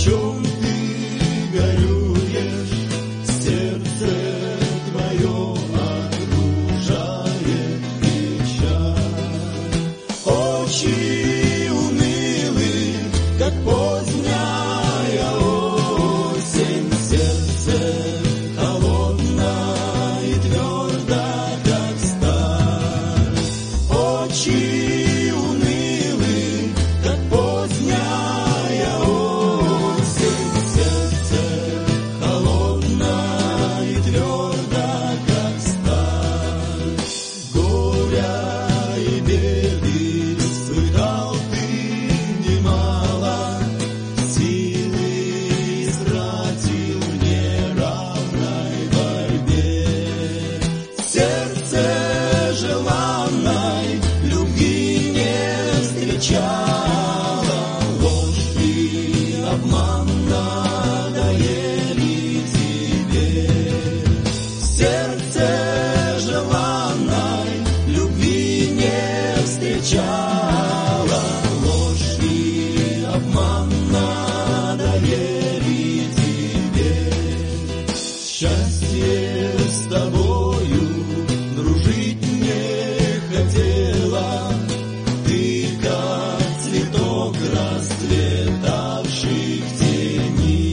чем ты горюешь, сердце твое окружает печаль. Очи унылы, как поздняя осень, сердце холодно и твердо, как сталь. Очи унылы, как поздняя осень, сердце холодно и твердо, как сталь. Горя и беды слыхал ты немало, силы истратил в неравной борьбе. Сердце желанной любви не встречало, ложь и обман надоели тебе. Сердце желанной любви не встречало, ложь и обман надоели тебе. Счастье с тобою дружить не хотела, ты как цветок, расцветавший в тени.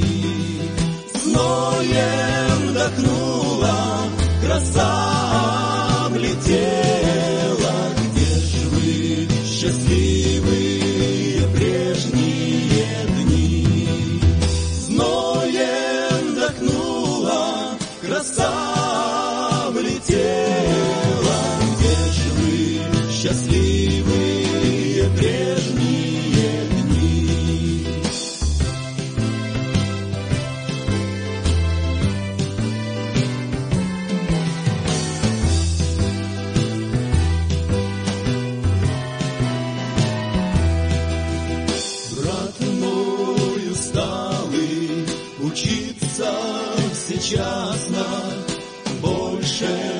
Зноем вдохнула, краса облетела. Где ж вы, счастливые прежние дни? Зноем вдохнула, краса облетела. Где ж вы, счастливые прежние дни? Брат мой усталый, учиться всечасно, больше